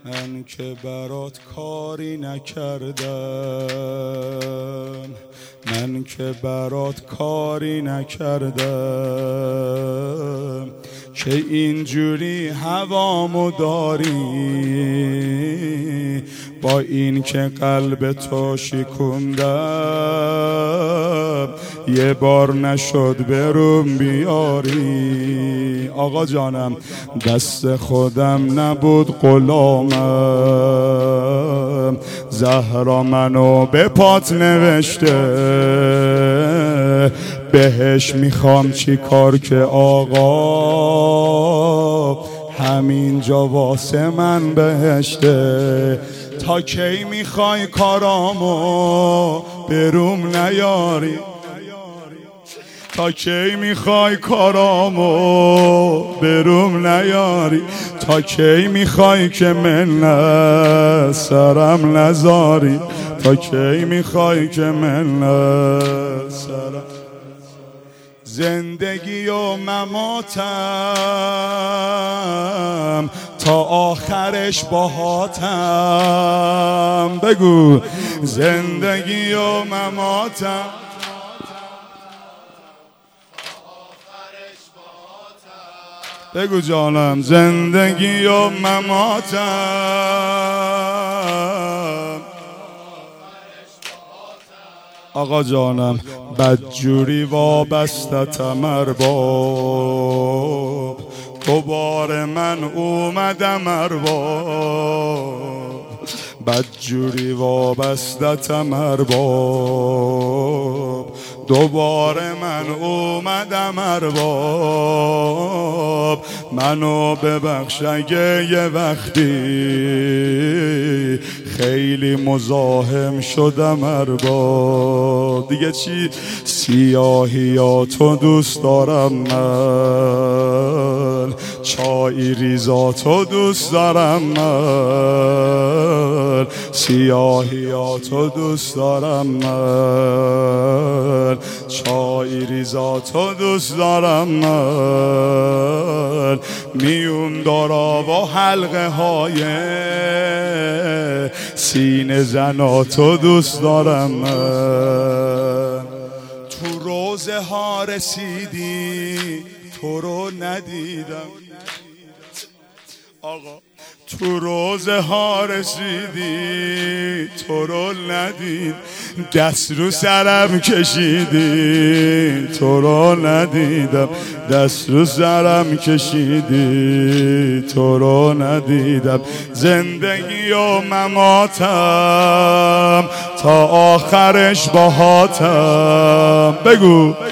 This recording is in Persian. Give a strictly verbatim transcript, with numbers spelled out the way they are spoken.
من که برات کاری نکردم، من که برات کاری نکردم که اینجوری هوامو داری، با این که قلب تو شکوندم یه بار نشد بروم بیاری. آقا جانم دست خودم نبود غلامم، زهرا منو به پات نوشته، بهش میخوام چی کار که آقا همینجا واسه من بهشته. تا کی میخوای کارامو بروم نیاری، تا کی میخوای کارامو بروم نیاری، تا کی میخوای که من سرم نزاری، تا کی میخوای که من سرم. زندگی و مماتم تا آخرش باهاتم. بگو زندگی و مماتم بگو جانم زندگی و مماتم. آقا جانم بدجوری وابستتم ارباب، دوباره من اومدم ارباب، بدجوری وابستتم ارباب، دوباره من اومدم ارباب. منو ببخش اگه یه وقتی خیلی مزاحم شدم ارباب. دیگه چی؟ سیاهیاتو دوست دارم من، چای ریزاتو دوست دارم من، سیاهیاتو دوست دارم من، چای ریزاتو دوست دارم من، میون دارا و حلقه های سینه زناتو دوست دارم من. تو روزه ها رسیدی تو رو ندیدم آقا، تو روزه ها رسیدی تو رو ندید، دست رو سرم کشیدی تو رو ندیدم، دست رو سرم کشیدی تو رو ندیدم. زندگی و مماتم تا آخرش باهاتم. بگو